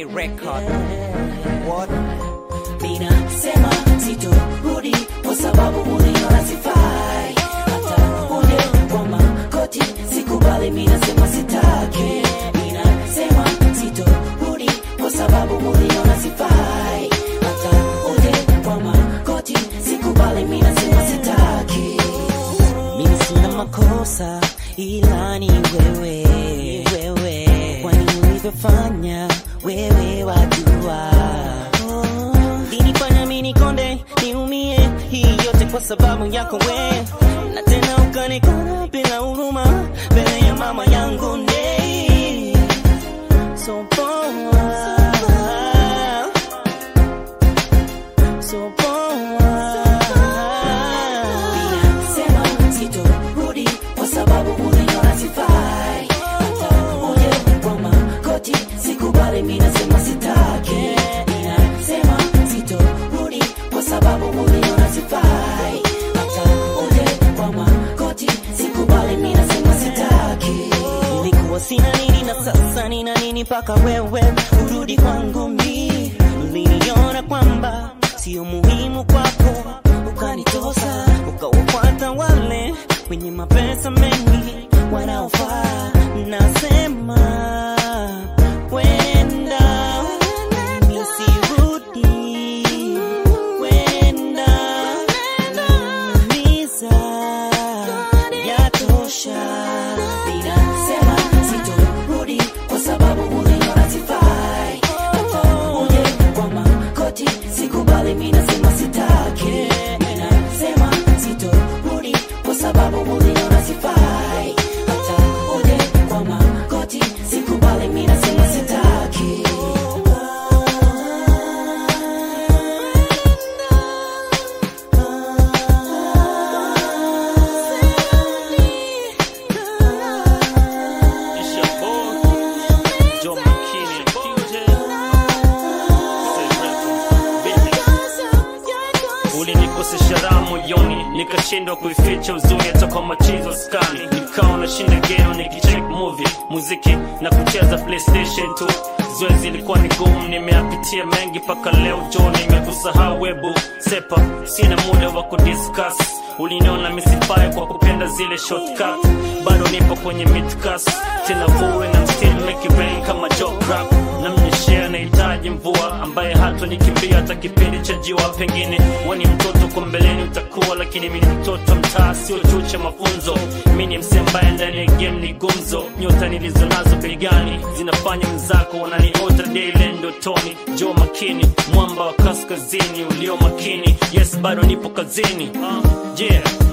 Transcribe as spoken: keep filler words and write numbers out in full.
record. What? Mina sema sitorudi kwa sababu uniona sifai. Hata uje kwa makoti sikubali, mina sema sitaki. Mina sema sitorudi kwa sababu uniona sifai. Hata uje kwa makoti sikubali, mina sema sitaki. Mimi sina makosa ila ni wewe, wewe kwani ulivyofanya wewe wajua. Nilifanya mimi nikonde niumie, hii yote kwa sababu yako wewe, na tena ukanikana bila huruma mbele ya mama yangu ndei. So poa, so poa. Ninasema sitorudi kwa sababu uniona sifai. Hata uje kwa makoti sikubali, mimi nasema sitaki. Ninasema sitorudi kwa sababu uniona sifai. Hata uje kwa makoti sikubali, mimi nasema sitaki. Nilikuwa sina nini na sasa nina nini paka wewe urudi kwangu mimi. Uliniona kwamba sio muhimu kwako, ukanitosa ukawafuata wale wenye mapesa mengi wanaofaa. Nasema wenda nisirudi, wenda niumiza yatosha. Ninasema sitorudi kwa sababu uniona sifai. Hata uje kwa makoti sikubali, mimi nasema sitaki. Ninasema sitorudi kwa sababu uniona sifai. Hata uje kwa makoti sikubali, mimi nasema sitaki. Ulinikosesha raha moyoni, nikashindwa kuificha uzuri hata kwa machizo skani. Nikawa nashinda geno nikicheck movie, muziki na kucheza PlayStation tu. Zoezi ilikuwa ni gumu, nimeapitia mengi paka leo jo nimekusahau webu. Sepa, sina muda wa kudiscuss. Uliniona misifai kwa kupenda zile shortcut. Bado nipo kwenye midcast, tena vuwe na still make it rain kama joke rap. Na mnyeshea nahitaji mvua, ambaye hata nikimbia hata kipindi cha jiwa. Pengine wani mtoto kwa mbeleni utakuwa, lakini mimi mtoto mtaa sio chuo cha mafunzo. Mimi ni msee ambaye ndani ya game ni gumzo. Nyota nilizo nazo begani zinafanya mzako wananiota daily ndotoni. Jo makini, mwamba wa kaskazini ulio makini. Yes, bado nipo kazini. uh, Yeah